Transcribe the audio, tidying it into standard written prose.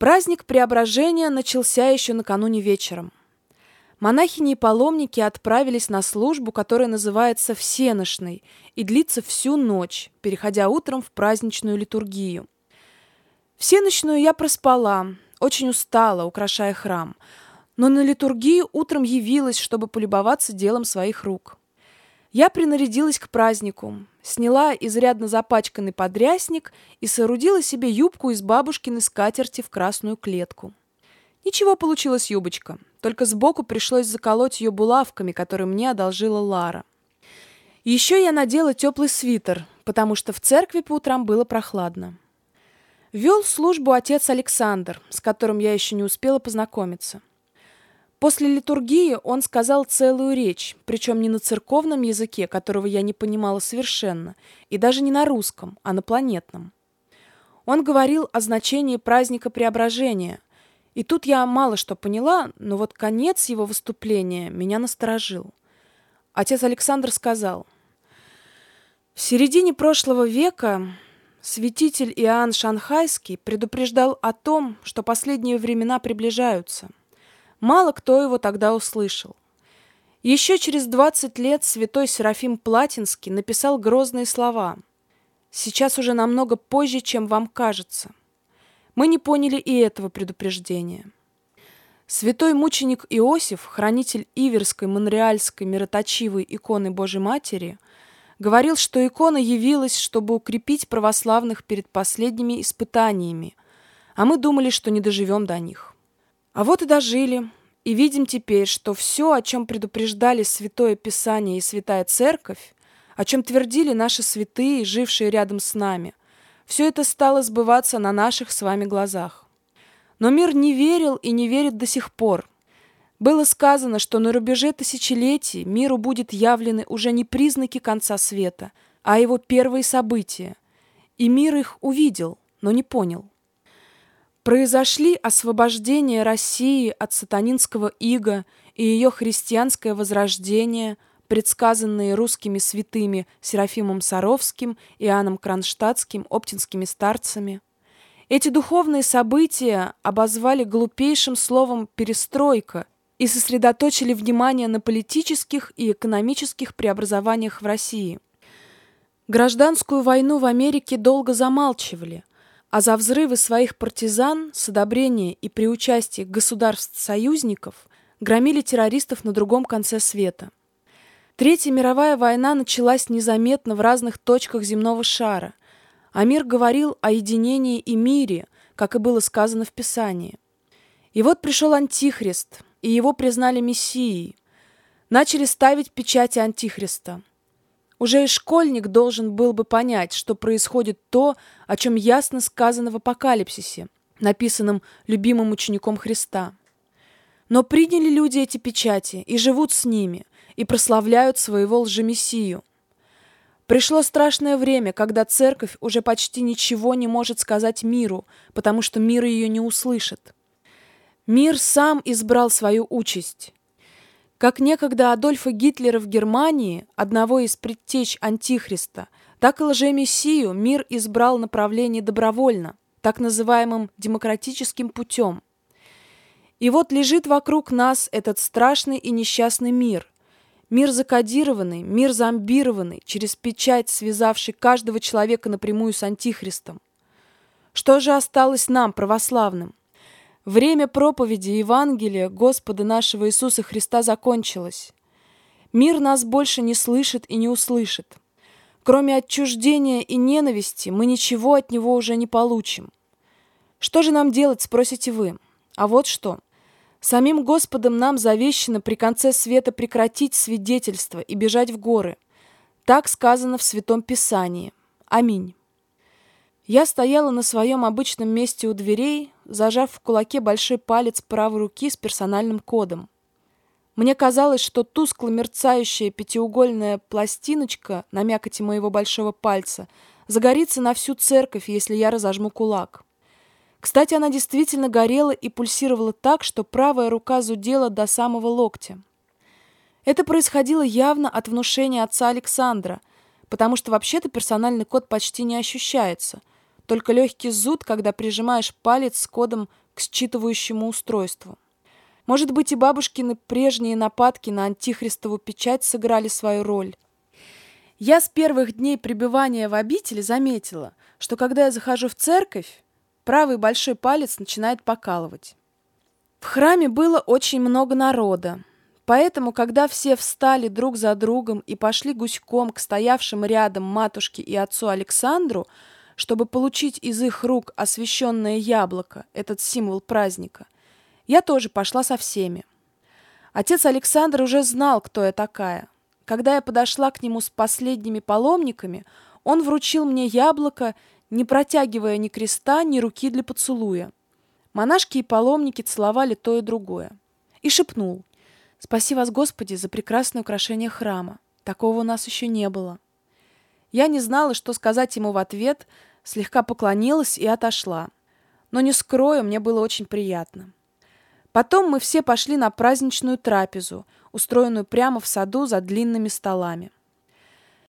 Праздник Преображения начался еще накануне вечером. Монахини и паломники отправились на службу, которая называется всеношной и длится всю ночь, переходя утром в праздничную литургию. Всенощную я проспала, очень устала, украшая храм, но на литургию утром явилась, чтобы полюбоваться делом своих рук. Я принарядилась к празднику, сняла изрядно запачканный подрясник и соорудила себе юбку из бабушкиной скатерти в красную клетку. Ничего, получилась юбочка, только сбоку пришлось заколоть ее булавками, которые мне одолжила Лара. Еще я надела теплый свитер, потому что в церкви по утрам было прохладно. Вел службу отец Александр, с которым я еще не успела познакомиться. После литургии он сказал целую речь, причем не на церковном языке, которого я не понимала совершенно, и даже не на русском, а на планетном. Он говорил о значении праздника Преображения, и тут я мало что поняла, но вот конец его выступления меня насторожил. Отец Александр сказал: «В середине прошлого века святитель Иоанн Шанхайский предупреждал о том, что последние времена приближаются. Мало кто его тогда услышал. Еще через 20 лет святой Серафим Платинский написал грозные слова: «Сейчас уже намного позже, чем вам кажется». Мы не поняли и этого предупреждения. Святой мученик Иосиф, хранитель Иверской Монреальской мироточивой иконы Божьей Матери, говорил, что икона явилась, чтобы укрепить православных перед последними испытаниями, а мы думали, что не доживем до них. А вот и дожили, и видим теперь, что все, о чем предупреждали Святое Писание и Святая Церковь, о чем твердили наши святые, жившие рядом с нами, все это стало сбываться на наших с вами глазах. Но мир не верил и не верит до сих пор. Было сказано, что на рубеже тысячелетий миру будут явлены уже не признаки конца света, а его первые события. И мир их увидел, но не понял. Произошли освобождение России от сатанинского ига и ее христианское возрождение, предсказанные русскими святыми Серафимом Саровским, Иоанном Кронштадтским, оптинскими старцами. Эти духовные события обозвали глупейшим словом «перестройка» и сосредоточили внимание на политических и экономических преобразованиях в России. Гражданскую войну в Америке долго замалчивали, а за взрывы своих партизан с одобрения и при участии государств-союзников громили террористов на другом конце света. Третья мировая война началась незаметно в разных точках земного шара, а мир говорил о единении и мире, как и было сказано в Писании. И вот пришел Антихрист, и его признали Мессией. Начали ставить печати Антихриста. Уже и школьник должен был бы понять, что происходит то, о чем ясно сказано в Апокалипсисе, написанном любимым учеником Христа. Но приняли люди эти печати и живут с ними, и прославляют своего лжемессию. Пришло страшное время, когда церковь уже почти ничего не может сказать миру, потому что мир ее не услышит. Мир сам избрал свою участь. Как некогда Адольфа Гитлера в Германии, одного из предтеч Антихриста, так и лжемессию мир избрал направление добровольно, так называемым демократическим путем. И вот лежит вокруг нас этот страшный и несчастный мир. Мир закодированный, мир зомбированный, через печать, связавший каждого человека напрямую с Антихристом. Что же осталось нам, православным? Время проповеди Евангелия Господа нашего Иисуса Христа закончилось. Мир нас больше не слышит и не услышит. Кроме отчуждения и ненависти мы ничего от него уже не получим. Что же нам делать, спросите вы? А вот что. Самим Господом нам завещано при конце света прекратить свидетельство и бежать в горы. Так сказано в Святом Писании. Аминь. Я стояла на своем обычном месте у дверей, зажав в кулаке большой палец правой руки с персональным кодом. Мне казалось, что тускло мерцающая пятиугольная пластиночка на мякоти моего большого пальца загорится на всю церковь, если я разожму кулак. Кстати, она действительно горела и пульсировала так, что правая рука зудела до самого локтя. Это происходило явно от внушения отца Александра, потому что вообще-то персональный код почти не ощущается, только легкий зуд, когда прижимаешь палец с кодом к считывающему устройству. Может быть, и бабушкины прежние нападки на антихристову печать сыграли свою роль. Я с первых дней пребывания в обители заметила, что когда я захожу в церковь, правый большой палец начинает покалывать. В храме было очень много народа, поэтому, когда все встали друг за другом и пошли гуськом к стоявшим рядом матушке и отцу Александру, чтобы получить из их рук освященное яблоко, этот символ праздника, я тоже пошла со всеми. Отец Александр уже знал, кто я такая. Когда я подошла к нему с последними паломниками, он вручил мне яблоко, не протягивая ни креста, ни руки для поцелуя. Монашки и паломники целовали то и другое. И шепнул: «Спаси вас, Господи, за прекрасное украшение храма. Такого у нас еще не было». Я не знала, что сказать ему в ответ, слегка поклонилась и отошла. Но не скрою, мне было очень приятно. Потом мы все пошли на праздничную трапезу, устроенную прямо в саду за длинными столами.